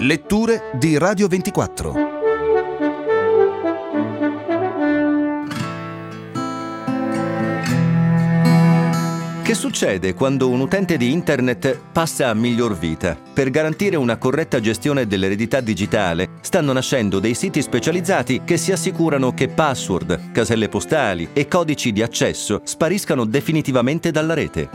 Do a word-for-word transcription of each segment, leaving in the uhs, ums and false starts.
Letture di Radio ventiquattro. Che succede quando un utente di internet passa a miglior vita? Per garantire una corretta gestione dell'eredità digitale, stanno nascendo dei siti specializzati che si assicurano che password, caselle postali e codici di accesso spariscano definitivamente dalla rete.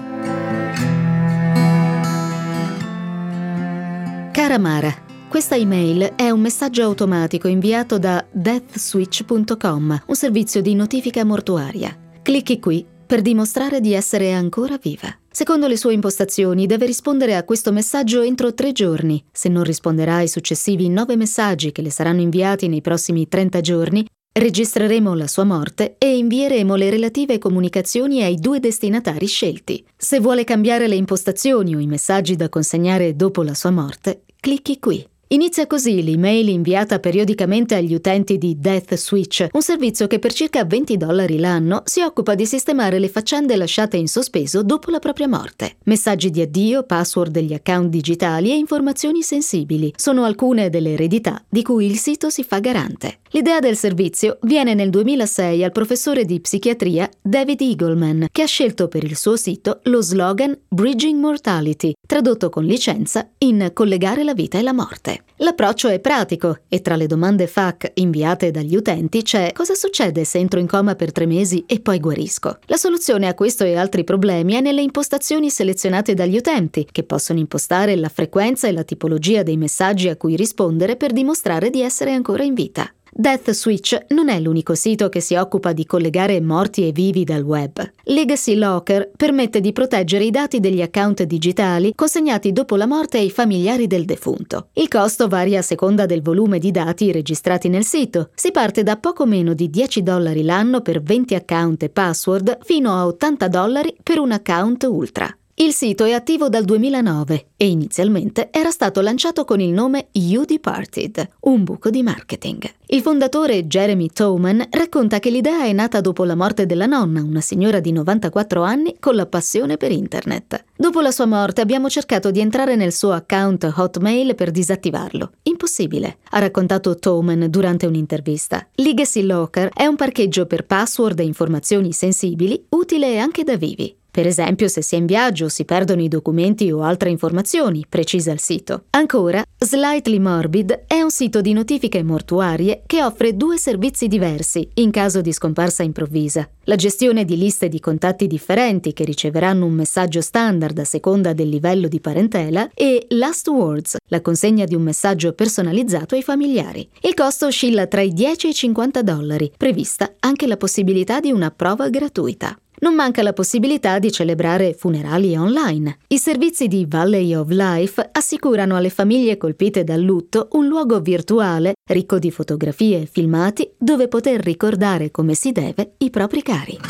Cara Mara, questa email è un messaggio automatico inviato da death switch punto com, un servizio di notifica mortuaria. Clicchi qui per dimostrare di essere ancora viva. Secondo le sue impostazioni, deve rispondere a questo messaggio entro tre giorni. Se non risponderà ai successivi nove messaggi che le saranno inviati nei prossimi trenta giorni, registreremo la sua morte e invieremo le relative comunicazioni ai due destinatari scelti. Se vuole cambiare le impostazioni o i messaggi da consegnare dopo la sua morte, clicchi qui. Inizia così l'email inviata periodicamente agli utenti di Death Switch, un servizio che per circa venti dollari l'anno si occupa di sistemare le faccende lasciate in sospeso dopo la propria morte. Messaggi di addio, password degli account digitali e informazioni sensibili sono alcune delle eredità di cui il sito si fa garante. L'idea del servizio viene nel duemilasei al professore di psichiatria David Eagleman, che ha scelto per il suo sito lo slogan Bridging Mortality, tradotto con licenza in collegare la vita e la morte. L'approccio è pratico e tra le domande F A Q inviate dagli utenti c'è: cosa succede se entro in coma per tre mesi e poi guarisco? La soluzione a questo e altri problemi è nelle impostazioni selezionate dagli utenti, che possono impostare la frequenza e la tipologia dei messaggi a cui rispondere per dimostrare di essere ancora in vita. Death Switch non è l'unico sito che si occupa di collegare morti e vivi dal web. Legacy Locker permette di proteggere i dati degli account digitali consegnati dopo la morte ai familiari del defunto. Il costo varia a seconda del volume di dati registrati nel sito. Si parte da poco meno di dieci dollari l'anno per venti account e password fino a ottanta dollari per un account ultra. Il sito è attivo dal duemilanove e inizialmente era stato lanciato con il nome You Departed, un buco di marketing. Il fondatore Jeremy Towman racconta che l'idea è nata dopo la morte della nonna, una signora di novantaquattro anni con la passione per internet. Dopo la sua morte abbiamo cercato di entrare nel suo account Hotmail per disattivarlo. Impossibile, ha raccontato Towman durante un'intervista. Legacy Locker è un parcheggio per password e informazioni sensibili, utile anche da vivi. Per esempio, se si è in viaggio o si perdono i documenti o altre informazioni, precisa il sito. Ancora, Slightly Morbid è un sito di notifiche mortuarie che offre due servizi diversi in caso di scomparsa improvvisa. La gestione di liste di contatti differenti che riceveranno un messaggio standard a seconda del livello di parentela e Last Words, la consegna di un messaggio personalizzato ai familiari. Il costo oscilla tra i dieci e i cinquanta dollari, prevista anche la possibilità di una prova gratuita. Non manca la possibilità di celebrare funerali online. I servizi di Valley of Life assicurano alle famiglie colpite dal lutto un luogo virtuale ricco di fotografie e filmati dove poter ricordare come si deve i propri cari.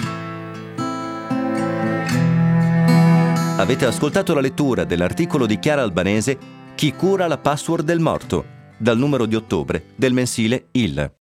Avete ascoltato la lettura dell'articolo di Chiara Albanese Chi cura la password del morto, dal numero di ottobre del mensile Il.